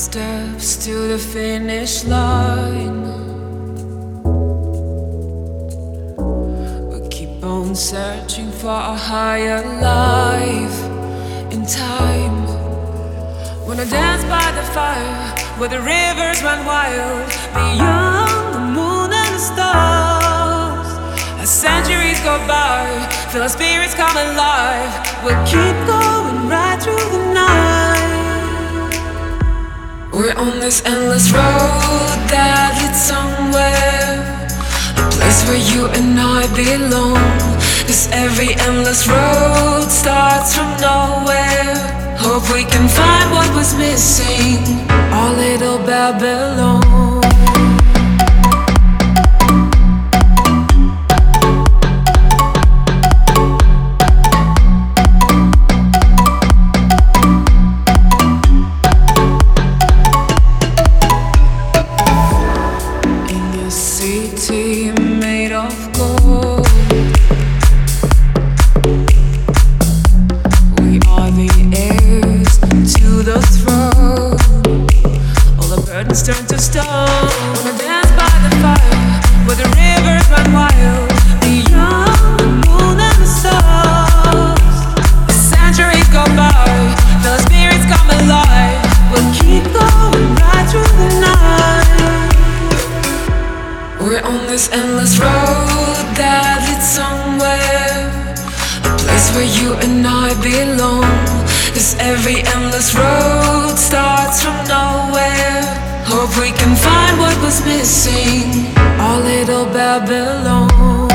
steps to the finish line. We keep on searching for a higher life in time. Wanna dance by the fire where the rivers run wild, beyond the moon and the stars. As centuries go by, feel our spirits come alive. We'll keep going right through the night. We're on this endless road that leads somewhere, a place where you and I belong. 'Cause every endless road starts from nowhere. Hope we can find what was missing, our little Babylon. City made of gold, we are the heirs to the throne. All the burdens turn to stone. Wanna dance by the fire where the rivers run wild, beyond the moon and the stars. The centuries go by, the spirits come alive. We'll keep going right through the night. We're on this endless road that leads somewhere, a place where you and I belong. 'Cause every endless road starts from nowhere. Hope we can find what was missing, our little Babylon.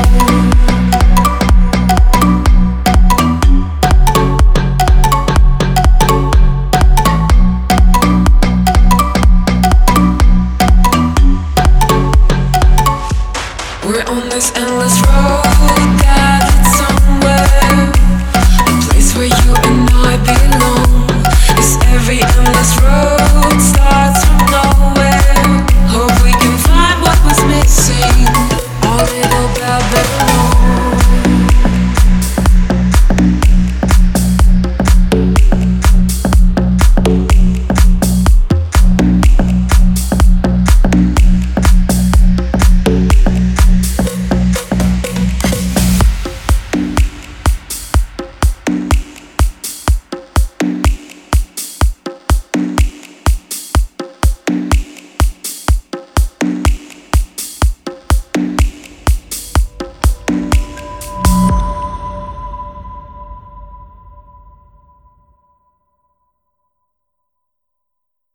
We're on this endless road that leads somewhere, a place where you and I belong. It's every endless road.